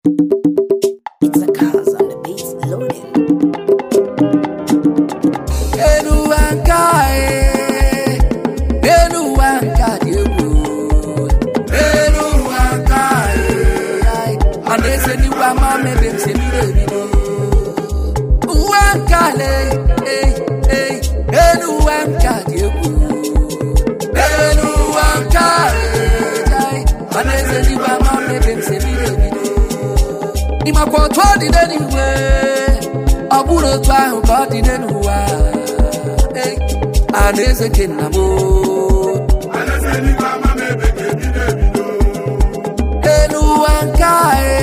It's a cause on the beats loading. Ima kwa twadi deni we aburo twa ko di denu wa aneze kenamo aneze ni mama mebe ke di denu enu wankae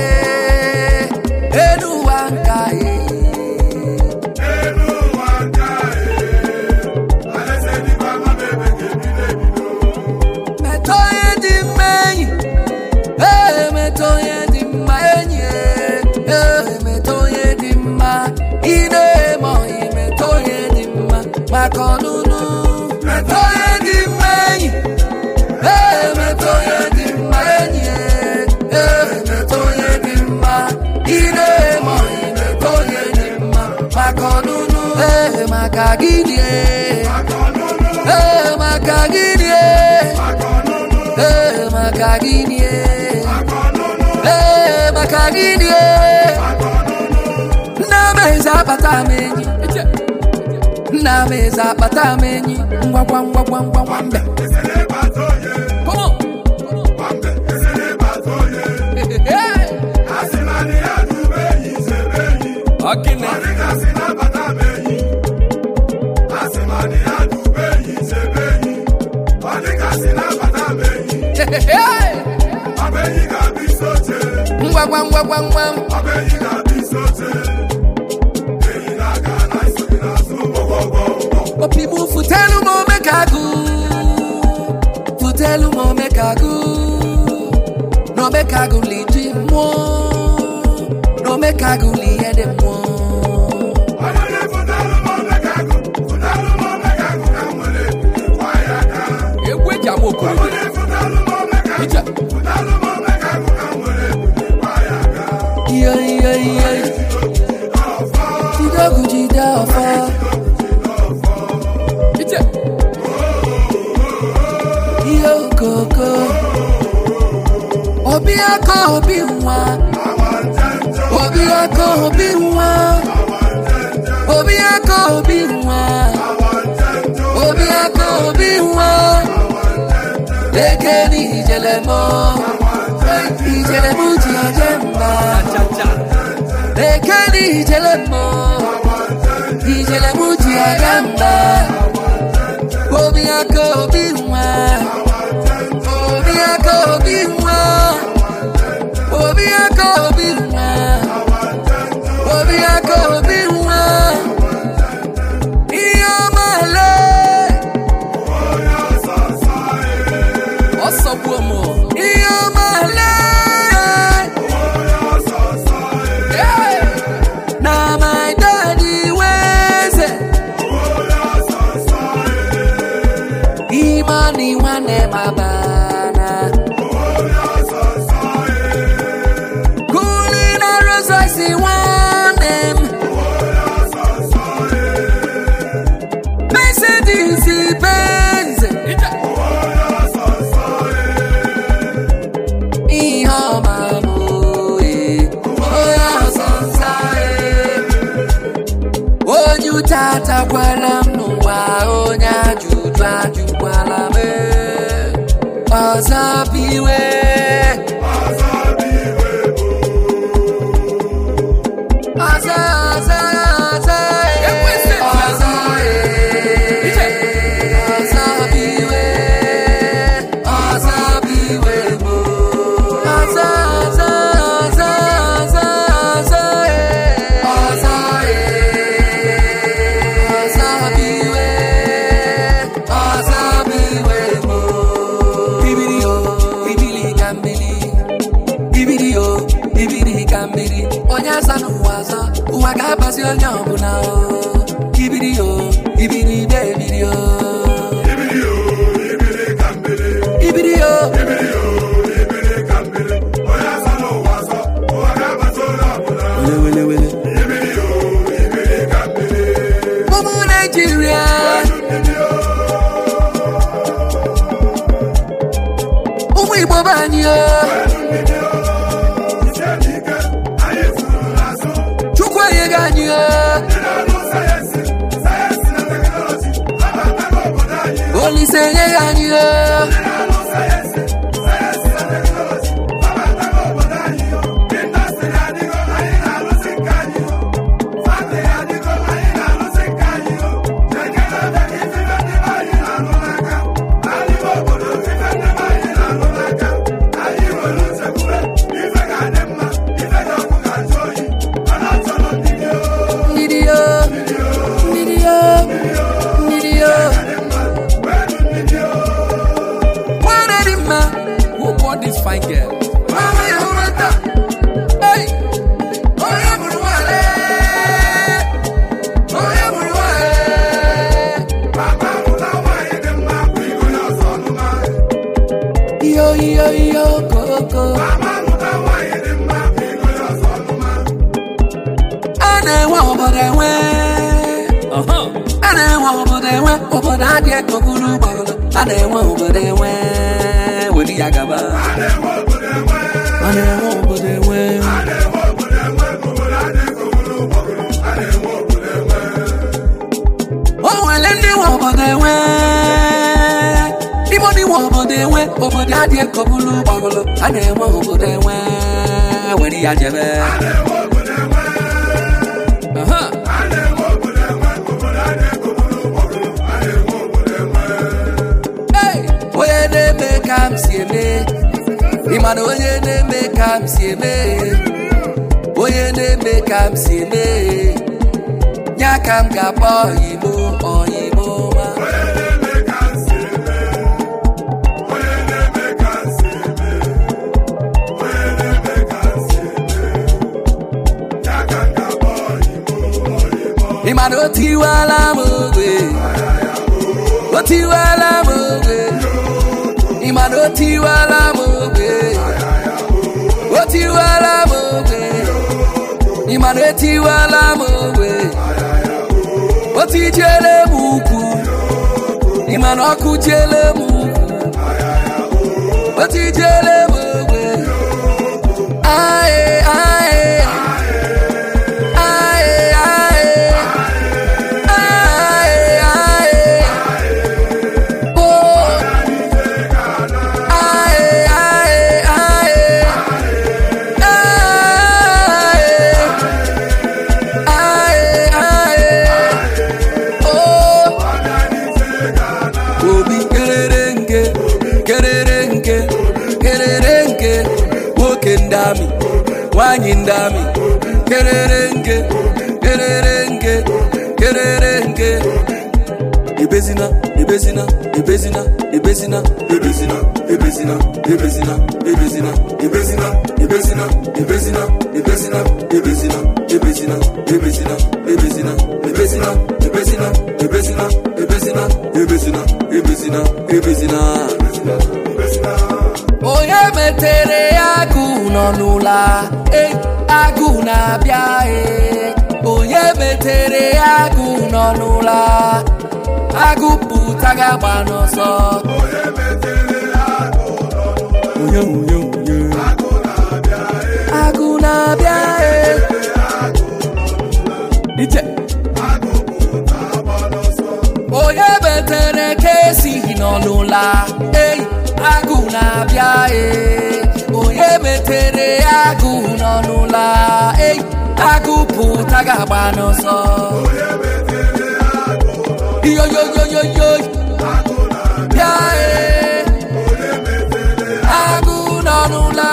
aneze ni mama mebe ke di denu metoye di mei metoye di mei Makonunu metoye di mei metoye di mei metoye di ma ine mo metoye di ma makonunu makagini makagini makagini makagini na meza patamenyi na meza patamenyi ngwa mbe esele batoye komo mbe esele batoye asimani adubeyi sebeyi akine asina patamenyi asimani adubeyi sebeyi asina patamenyi abeyi kabisote ngwa abeyi kabisote People futelu mo mekagu no mekagu liji mo no mekagu li ede mo ayale futelu mo mekagu kamole wayaka egwe jamo ko futelu mo mekagu kamole wayaka yeah jida ofa Koko Obiako obiwa Obiako obiwa Obiako obiwa Obiako obiwa Lekeni ijelemo Ijelemu ti ajemba Lekeni ijelemo Ijelemu ti ajemba Obiako obiwa Tata kwala mnuwa onya jujwa jukwala me Azabiwe Waka passion nyambuna Ibidio Ibidi Ibidio Ibidio Ibidio Ibidi Kambele Oya sano wasa Waka ekobulu gbagolo a na-enwe obodo enwe weli ya gaba a na-enwe obodo enwe o nwere ndị nwe obodo enwe imo ndị nwe obodo enwe obodo adị ekobulu gbagolo a na-enwe obodo enwe weli ya jebe onye na-eme ka m si eme ịma na onye na-eme ka m si eme onye na-eme ka m si eme nya ka m ga-akpọ oyimo ma ịma na o tiwala m ogwe ịma na o tiwala m ogwe ịma na etiwala m ogwe o tijele m ukwu ịma na ọkụ jele m ukwu o tijele m ogwe ndami wanyi ndami kererenge ebezina onye metere agụ nọ n'ụla agụ na-abịa onye metere agụ nọ n'ụla agụ pụta ga-agba n'ọsọ agụ na-abịa onye metere ka esighị nọ n'ụla agụ na-abịa onye metere agụ nọ n'ụla agụ pụta ga-agba n'ọsọ yoyoyoyoyo bịa agụ nọ n'ụla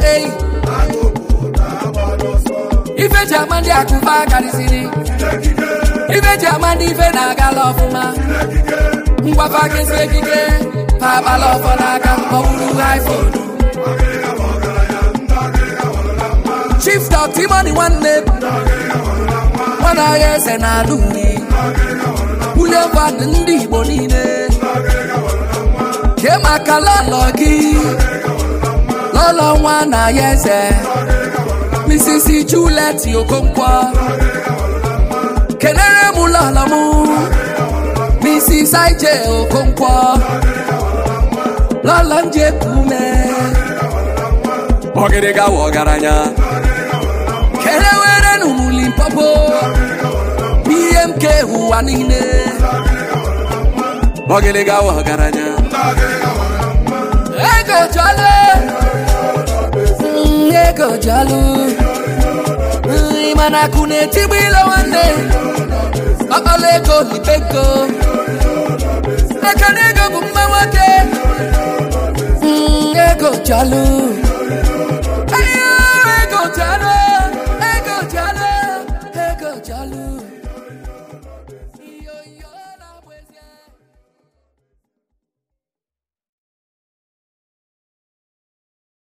ife ji ama ndị akụfa karịsịrị ife ji ama ndị ife na-agala ọfụma ngwafa kesi ekike pabala ọfọ n'aka ọwụrụ iPhone Chief Timoni nwanne nwana ya eze na-alụ uri wunye mmadụ ndị Igbo niile ke maka lọlọ gị lọlọ nwa na ya eze Mrs. Juliet Okonkwo kenere m lọlọ m Mrs. IJ Okonkwo lọlọ nje kume ogere gawa ọgaranya kere were n'ụmụli mpopo BMK ụwa niile ogere gawa ọgaranya ego jalo mana kune tibilo nwanne ọkpala ego libeko ego bụ mma nwoke ego jalo